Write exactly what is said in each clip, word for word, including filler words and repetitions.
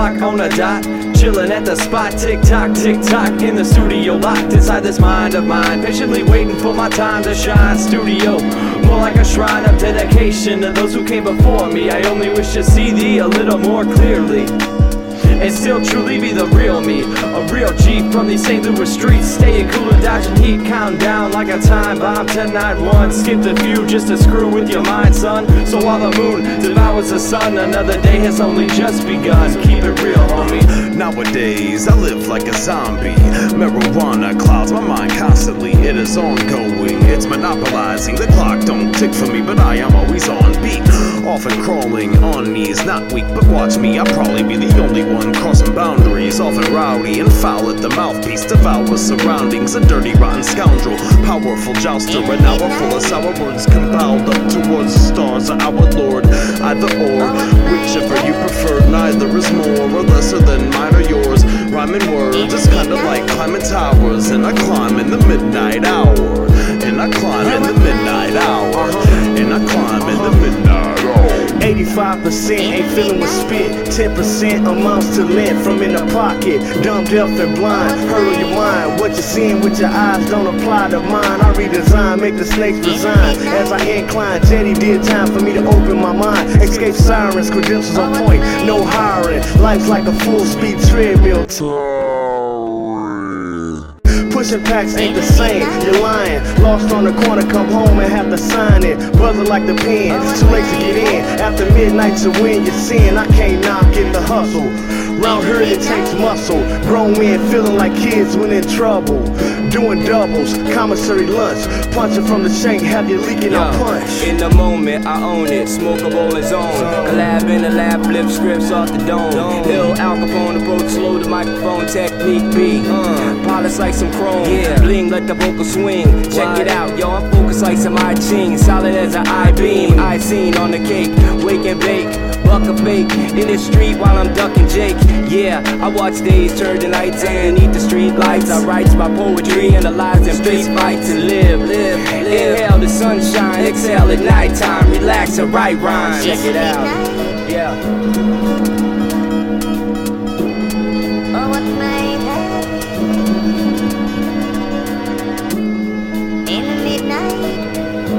clock on a dot, chilling at the spot, tick tock, tick tock, in the studio, locked inside this mind of mine, patiently waiting for my time to shine. Studio, more like a shrine of dedication to those who came before me. I only wish to see thee a little more clearly, and still truly be the real me, a real G from these Saint Louis streets, staying cool and dodging heat, counting down like a time bomb. Ten nine one, skip the few just to screw with your mind, son. So while the moon devours the sun, another day has only just begun. Keep it real, homie. Nowadays I live like a zombie. Marijuana clouds my mind constantly. It is ongoing, it's monopolizing. The clock don't tick for me, but I am always on beat. Often crawling on knees, not weak, but watch me, I'll probably be the only one crossing boundaries. Often rowdy and foul at the mouthpiece, devour surroundings. A dirty rotten scoundrel, powerful jouster, an hour full of sour words compiled up towards the stars of our Lord. Either or, whichever you prefer, neither is more or lesser than mine or yours. Rhyming words is kinda like climbing towers, and I climb in the midnight hour, and I climb in the midnight hour, and I climb in the midnight hour. eighty-five percent ain't feeling with spit, ten percent amounts to lint from in the pocket. Dumb, deaf, and blind, hurl your mind. What you're seeing with your eyes don't apply to mine. I redesign, make the snakes resign. As I incline, Jetty did time for me to open my mind. Escape sirens, credentials on point, no hiring. Life's like a full-speed treadmill. Pushing packs ain't the same, you're lying. Lost on the corner, come home and have to sign it. Buzzing like the pen, too late to get in. After midnight to win your sin, I can't knock it, the hustle. Round here it takes muscle. Grown men feeling like kids when in trouble. Doing doubles, commissary lunch. Punching from the shank, have you leaking on punch. In the moment, I own it, smokable and zone. Collab in the lab, flip scripts off the dome. Hill, Al Capone, approach slow, the microphone technique B. Uh, polish like some chrome, yeah. Bling, let the vocal swing. Check it out, yo, I'm focused like some I-Ching. Solid as an I-beam, I-seen on the cake. Wake and bake, buck a fake. In the street while I'm ducking Jake. Yeah, I watch days turn to nights and eat the street lights. I write my poetry, analyze and street fight to live, live, live. Inhale the sunshine, exhale at nighttime, relax and write rhymes. Check it out, yeah. Oh, what made happy in the midnight?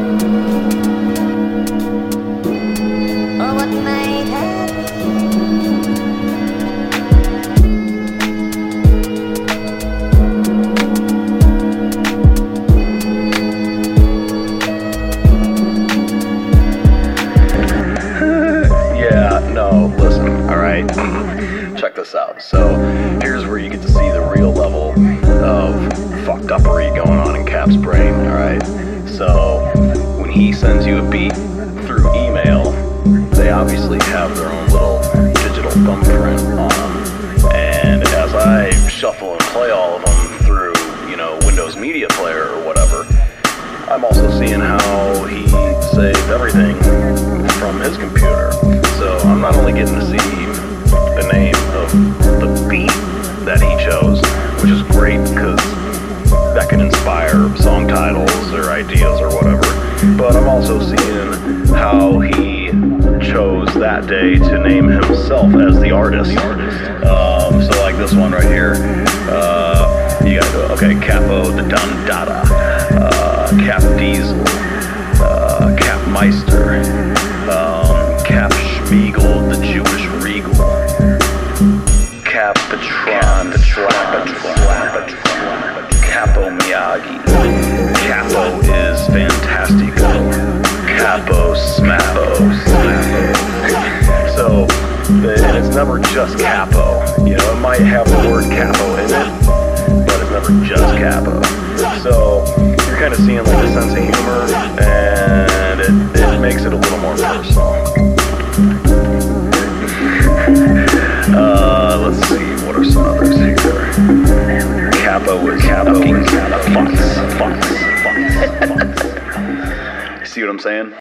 Oh, what made happy? No, listen, alright? Check this out. So, here's where you get to see the real level of fucked uppery going on in Cap's brain, alright? So, when he sends you a beat through email, they obviously have their own little digital thumbprint on them. And as I shuffle and play all of them through, you know, Windows Media Player or whatever, I'm also seeing how he saved everything from his computer. So I'm not only getting to see the name of the beat that he chose, which is great because that can inspire song titles or ideas or whatever, but I'm also seeing how he chose that day to name himself as the artist. Um, so like this one right here, uh, you gotta go, okay, Capo the Dun Dada, uh, Cap Diesel, uh, Cap Meister, um, Cap Schmiegel, the Jewish Regal, Cap Patron, the Trapatron, Capo Miyagi, Capo is fantastico, Capo Smappo, So, and it's never just Capo, you know, it might have the word Capo in it, but it's never just Capo. So, you're kind of seeing like a sense of humor, and it, it makes it a little more personal. Uh, let's see, what are some others here? Capo is Capo is Fox, Fox, Fox, Fox. You see what I'm saying?